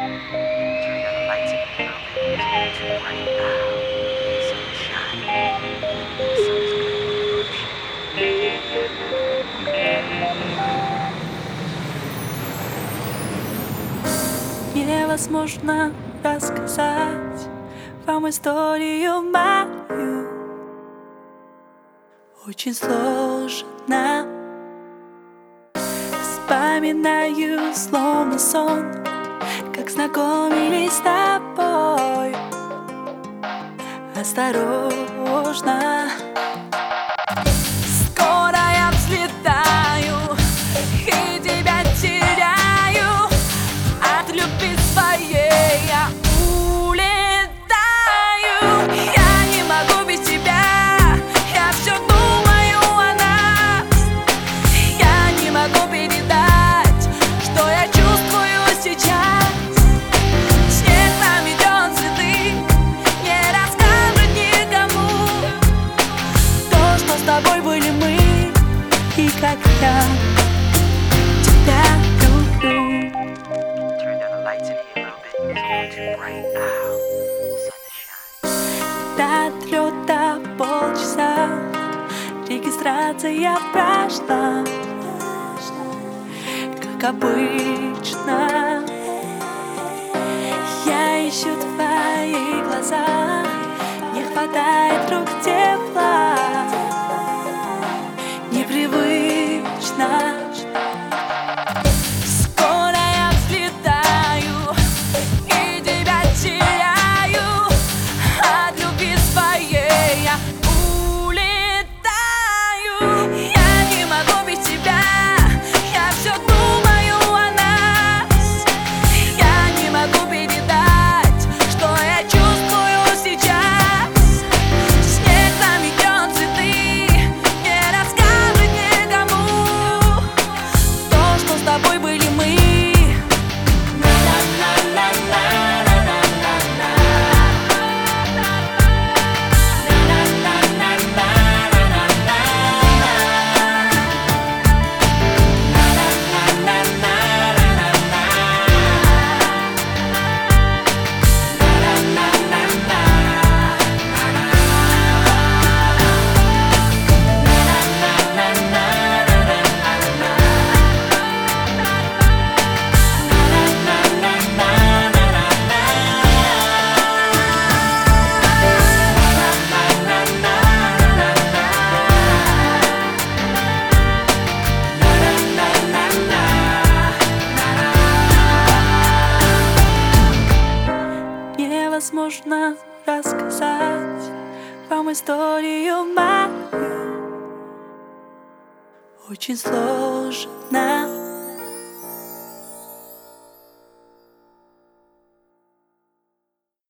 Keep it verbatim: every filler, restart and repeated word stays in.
Turn down the lights in here a little bit. It's too bright now. The sun is shining. The sun is good. Невозможно рассказать вам историю мою. Очень сложно. Вспоминаю словно сон, как знакомились с тобой. Осторожно. Скоро я взлетаю и тебя теряю. От любви своей я улетаю. Я не могу без тебя. Я все думаю о нас. Я не могу передать, что я чувствую сейчас. Снег наметен цветы, не расскажет никому то, что с тобой были мы, и как я тебя люблю. Turn down the lights in here a little bit. It's too bright now. The sun is shining. До отлета полчаса, регистрация прошла, как обычно. Я ищу твои глаза, не хватает рук тепла, непривычно. Скоро я взлетаю и тебя теряю. От любви своей я улетаю. Я не могу без тебя. Я все думаю о нас. Я не могу передать, что я чувствую сейчас. Снег заметен цветы, не расскажет никому то, что с тобой были мы. Невозможно рассказать вам историю мою. Очень сложно.